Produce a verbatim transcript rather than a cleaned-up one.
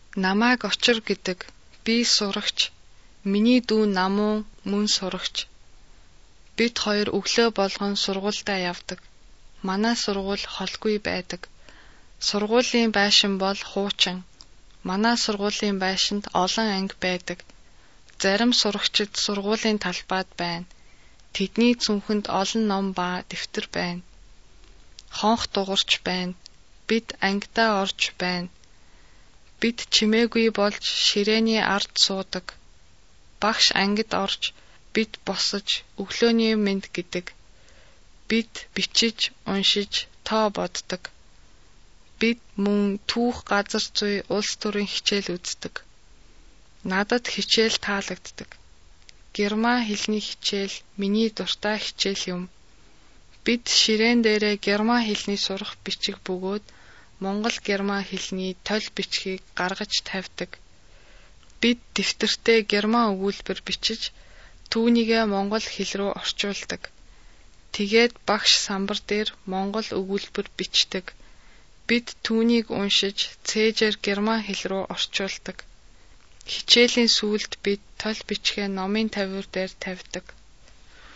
Намайг очир гэдэг. Би сурагч. Миний дүү намуу мөн сурагч. Бид хоёр өглөө болгон сургуультай явдаг. Манай сургууль холгүй байдаг. Сургуулийн байшин бол хуучин. Манай сургуулийн байшинд олон анги байдаг. Зарим сурагчид сургуулийн талбайд байна. Тэдний цүнхэнд олон ном ба дэвтэр байна. Хонх дугарч байна. Бид ангидаа орж байна. Бид чимээгүй болж ширээний ард суудаг. Багш ангид орж бид босож өглөөний мэнд гэдэг. Бид бичиж, уншиж, тоо боддог. Бид мөн түүх газар зүй улс төрийн хичээл үздэг. Надад хичээл таалагддаг. Герман хэлний хичээл миний дуртай хичээл юм. Бид ширээн дээрээ герман хэлний сурах бичиг бөгөөд Монгол герман хэлний толь бичгийг гаргаж тавьдаг. Бид дэвтэртээ герман өгүүлбэр бичиж түүнийгээ монгол хэл рүү орчуулдаг. Тэгээд багш самбар дээр монгол өгүүлбэр бичдэг. Бид түүнийг уншиж цээжээр герман хэл рүү орчуулдаг. Хичээлийн сүүлд бид толь бичгээ номын тавиур дээр тавьдаг.